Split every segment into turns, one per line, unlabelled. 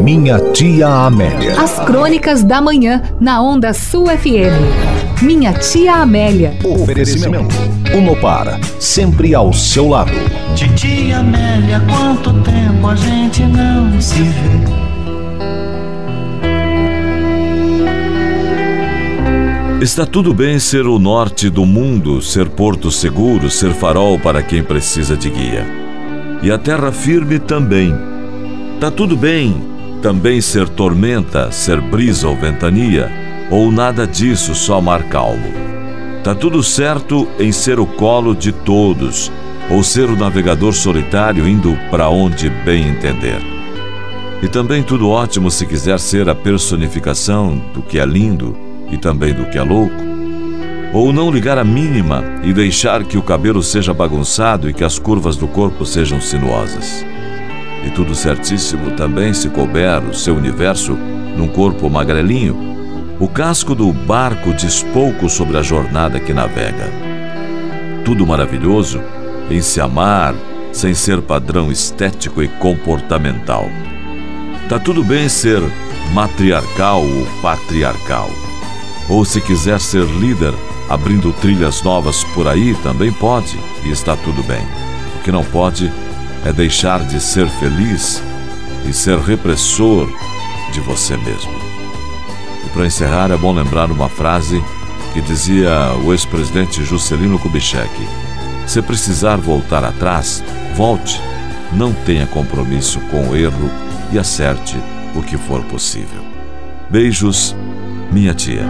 Minha Tia Amélia.
As crônicas da manhã na Onda Sul FM. Minha Tia Amélia.
Oferecimento Unopar, sempre ao seu lado.
Titia Amélia, quanto tempo a gente não se vê.
Está tudo bem ser o norte do mundo, ser porto seguro, ser farol para quem precisa de guia. E a terra firme também. Tá tudo bem também ser tormenta, ser brisa ou ventania, ou nada disso, só mar calmo. Tá tudo certo em ser o colo de todos, ou ser o navegador solitário indo para onde bem entender. E também tudo ótimo se quiser ser a personificação do que é lindo e também do que é louco, ou não ligar a mínima e deixar que o cabelo seja bagunçado e que as curvas do corpo sejam sinuosas. E tudo certíssimo também se couber o seu universo num corpo magrelinho. O casco do barco diz pouco sobre a jornada que navega. Tudo maravilhoso em se amar sem ser padrão estético e comportamental. Tá tudo bem ser matriarcal ou patriarcal. Ou se quiser ser líder, abrindo trilhas novas por aí, também pode, e está tudo bem. O que não pode é deixar de ser feliz e ser repressor de você mesmo. E para encerrar, é bom lembrar uma frase que dizia o ex-presidente Juscelino Kubitschek: se precisar voltar atrás, volte, não tenha compromisso com o erro e acerte o que for possível. Beijos, minha tia.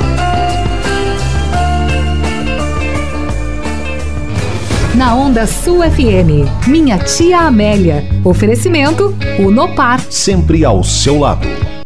Na Onda Sul FM, Minha Tia Amélia. Oferecimento Unopar.
Sempre ao seu lado.